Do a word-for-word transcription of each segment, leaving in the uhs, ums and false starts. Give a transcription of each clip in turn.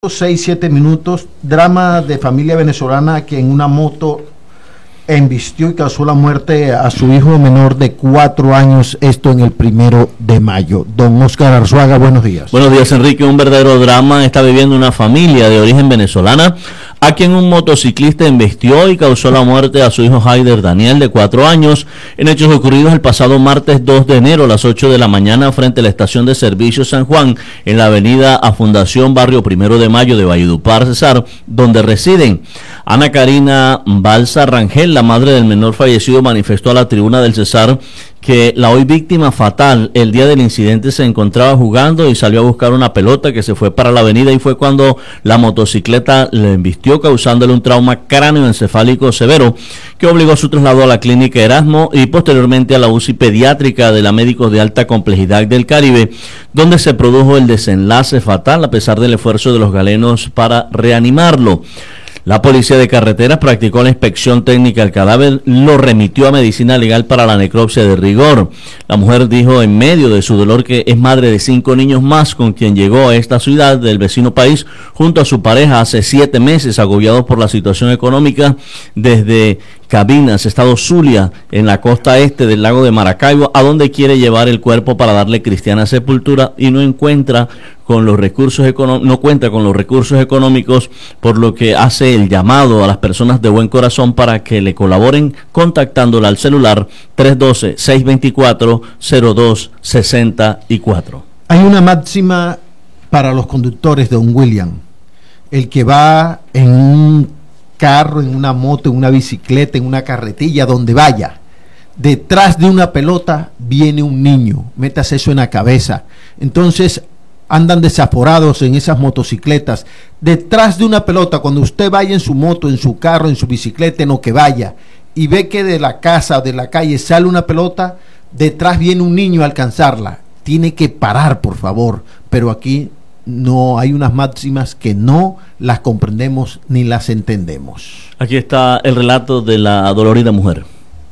seis, siete minutos, drama de familia venezolana que en una moto embistió y causó la muerte a su hijo menor de cuatro años, esto en el primero de mayo. Don Oscar Arzuaga, buenos días. Buenos días, Enrique. Un verdadero drama está viviendo una familia de origen venezolana a quien un motociclista embistió y causó la muerte a su hijo Haider Daniel, de cuatro años, en hechos ocurridos el pasado martes dos de enero a las ocho de la mañana frente a la estación de servicio San Juan, en la avenida A Fundación, barrio Primero de Mayo de Valledupar, Cesar, donde residen. Ana Karina Balsa Rangel, la madre del menor fallecido, manifestó a la tribuna del Cesar que la hoy víctima fatal el día del incidente se encontraba jugando y salió a buscar una pelota que se fue para la avenida, y fue cuando la motocicleta le embistió, causándole un trauma cráneoencefálico severo que obligó a su traslado a la clínica Erasmo y posteriormente a la U C I pediátrica de la Médicos de Alta Complejidad del Caribe, donde se produjo el desenlace fatal a pesar del esfuerzo de los galenos para reanimarlo. La policía de carreteras practicó la inspección técnica del cadáver, lo remitió a medicina legal para la necropsia de rigor. La mujer dijo en medio de su dolor que es madre de cinco niños más con quien llegó a esta ciudad del vecino país junto a su pareja hace siete meses, agobiados por la situación económica, desde Cabinas, estado Zulia, en la costa este del lago de Maracaibo, a donde quiere llevar el cuerpo para darle cristiana sepultura y no encuentra con los recursos económicos, no cuenta con los recursos económicos, por lo que hace el llamado a las personas de buen corazón para que le colaboren contactándola al celular tres uno dos, seis dos cuatro, cero dos seis cuatro. Hay una máxima para los conductores, don William: el que va en un carro, en una moto, en una bicicleta, en una carretilla, donde vaya, detrás de una pelota viene un niño. Métase eso en la cabeza. Entonces andan desaforados en esas motocicletas. Detrás de una pelota, cuando usted vaya en su moto, en su carro, en su bicicleta, en lo que vaya, y ve que de la casa o de la calle sale una pelota, detrás viene un niño a alcanzarla. Tiene que parar, por favor. Pero aquí no, hay unas máximas que no las comprendemos ni las entendemos. Aquí está el relato de la dolorida mujer.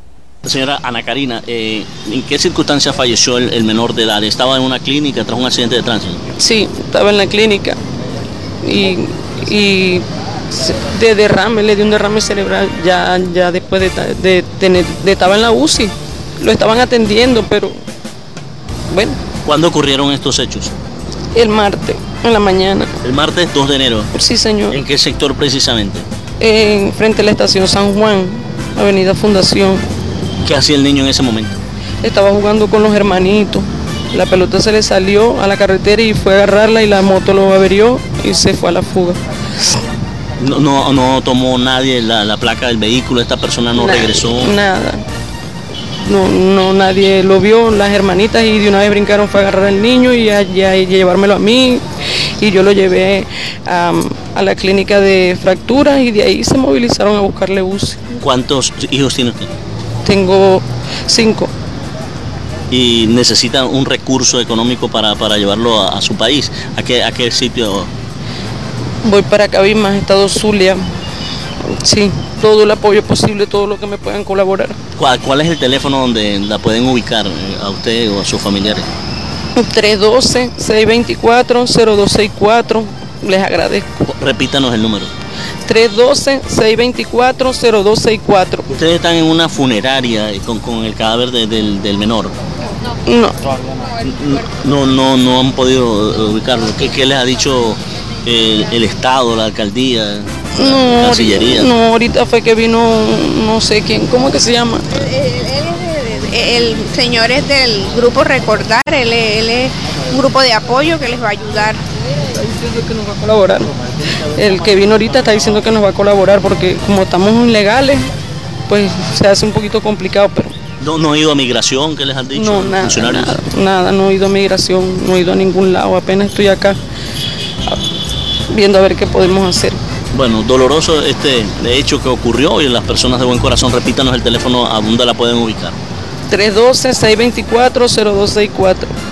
Señora Ana Karina, eh, ¿en qué circunstancias falleció el, el menor de edad? ¿Estaba en una clínica tras un accidente de tránsito? Sí, estaba en la clínica y, y de derrame, le dio un derrame cerebral ya, ya después de, de tener, de, estaba en la U C I, lo estaban atendiendo, pero bueno. ¿Cuándo ocurrieron estos hechos? El martes, en la mañana. ¿El martes dos de enero? Sí, señor. ¿En qué sector precisamente? En frente a la estación San Juan, avenida Fundación. ¿Qué hacía el niño en ese momento? Estaba jugando con los hermanitos. La pelota se le salió a la carretera y fue a agarrarla y la moto lo averió y se fue a la fuga. No, no, no tomó nadie la, la placa del vehículo, esta persona no Nada, regresó. Nada. No, no, nadie lo vio, las hermanitas, y de una vez brincaron, fue a agarrar al niño y a, y a llevármelo a mí, y yo lo llevé a, a la clínica de fracturas y de ahí se movilizaron a buscarle U C I. ¿Cuántos hijos tiene usted? Tengo cinco. ¿Y necesita un recurso económico para, para llevarlo a, a su país? ¿A qué, a qué sitio? Voy para Cabimas, estado Zulia. Sí, todo el apoyo posible, todo lo que me puedan colaborar. ¿Cuál, cuál es el teléfono donde la pueden ubicar a usted o a sus familiares? tres uno dos, seis dos cuatro, cero dos seis cuatro. Les agradezco. Repítanos el número. tres uno dos, seis dos cuatro, cero dos seis cuatro. ¿Ustedes están en una funeraria con, con el cadáver de, del, del menor? No. No, no, no han podido ubicarlo. ¿Qué, qué les ha dicho el, el Estado, la alcaldía, no, la Cancillería? No, ahorita fue que vino, no sé quién, ¿cómo es que se llama? El, el, el señor es del grupo Recordar, él, él es un grupo de apoyo que les va a ayudar. Está diciendo que nos va a colaborar. El que vino ahorita está diciendo que nos va a colaborar porque como estamos ilegales, pues se hace un poquito complicado, pero... ¿No, no ha ido a migración? ¿Qué les han dicho? No, nada, nada, nada, no he ido a migración, no he ido a ningún lado, apenas estoy acá viendo a ver qué podemos hacer. Bueno, doloroso este hecho que ocurrió, y las personas de buen corazón, repítanos el teléfono a donde la pueden ubicar. tres uno dos, seis dos cuatro, cero dos seis cuatro.